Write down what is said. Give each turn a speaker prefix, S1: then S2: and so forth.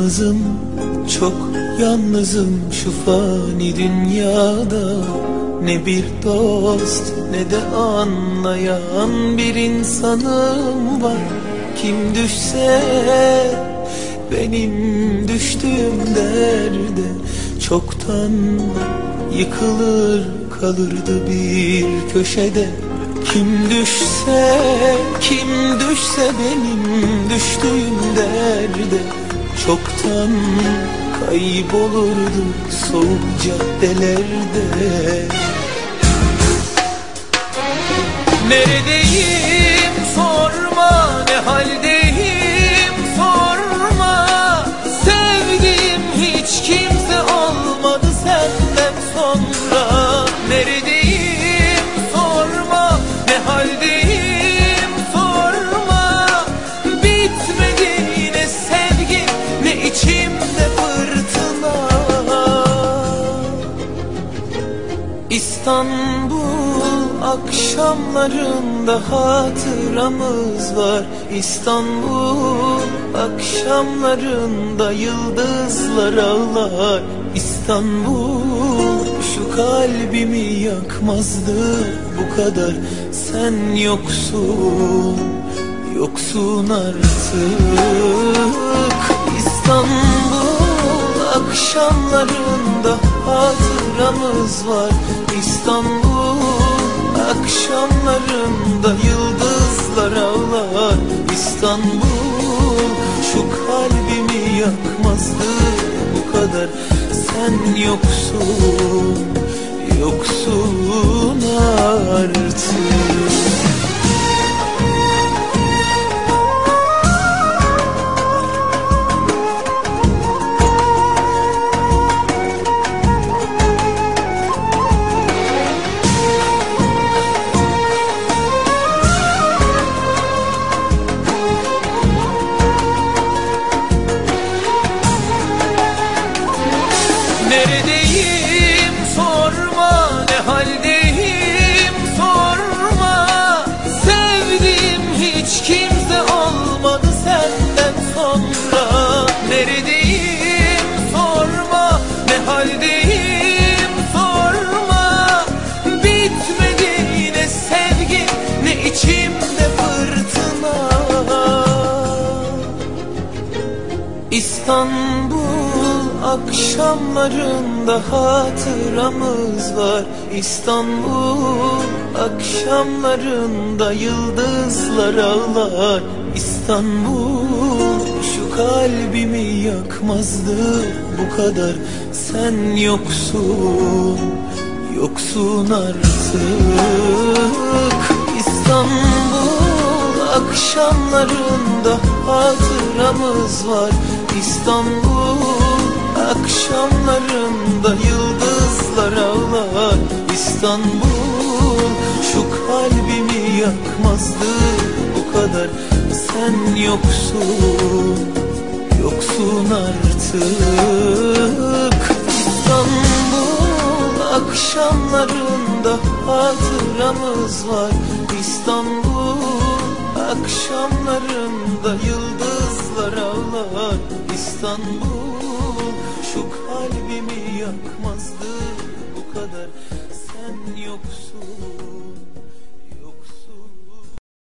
S1: yalnızım, çok yalnızım şu fani dünyada. Ne bir dost ne de anlayan bir insanım var. Kim düşse benim düştüğüm derde çoktan yıkılır kalırdı bir köşede. Kim düşse benim düştüğüm derde çoktan kaybolurdu soğuk caddelerde. Neredeyim sorma, ne haldeyim sorma. Sevdiğim hiç kimse olmadı senden sonra. Neredeyim sorma, ne haldeyim sorma. Bitmedi ne sevgi ne içimde fırtına. İstanbul akşamlarında hatıramız var. İstanbul akşamlarında yıldızlar ağlar. İstanbul şu kalbimi yakmazdı bu kadar. Sen yoksun, yoksun artık. İstanbul akşamlarında hatıramız var. İstanbul akşamlarında yıldızlar ağlar. İstanbul şu kalbimi yakmazdı bu kadar. Sen yoksun, yoksun artık. Neredeyim sorma, ne haldeyim sorma. Sevdiğim hiç kimse olmadı senden sonra. Neredeyim sorma, ne haldeyim sorma. Bitmedi ne sevgi ne içimde fırtına. İstanbul akşamlarında hatıramız var. İstanbul akşamlarında yıldızlar ağlar. İstanbul şu kalbimi yakmazdı bu kadar. Sen yoksun, yoksun artık. İstanbul akşamlarında hatıramız var. İstanbul akşamlarında yıldızlar ağlar. İstanbul şu kalbimi yakmazdı bu kadar. Sen yoksun, yoksun artık. İstanbul akşamlarında hatıramız var. İstanbul akşamlarında yıldızlar ağlar. İstanbul şu kalbimi yakmazdı bu kadar. Sen yoksun.